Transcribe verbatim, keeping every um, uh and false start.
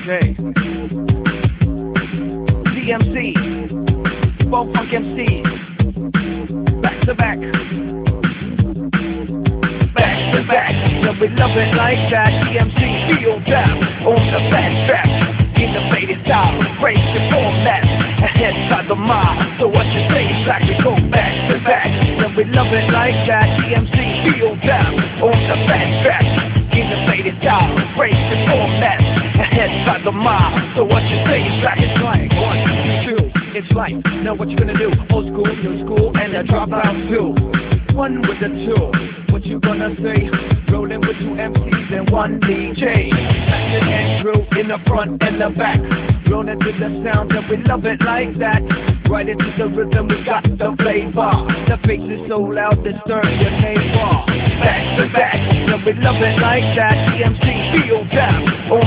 Hey, D M C, Bo Funk M Cs, back to back, back to back. Yeah, we love it like that. D M C, feel down on the fat track. Innovative style, break the format, ahead by the mob. So what you say is like we go back to back. Yeah, we love it like that. D M C, feel down on the fat track. Innovative style, break the format, ahead by the mob. So what you say is like it's like one, two, it's life. Now what you gonna do? Old school, new school, and the dropouts too. One with the two, what you gonna say? Rolling with two M Cs and one D J. Jackson and Drew in the front and the back. Rolling to the sound and we love it like that. Right into the rhythm, we got the flavor. The bass is so loud, disturb your neighbor. Back to back, and we love it like that. D M C, feel down.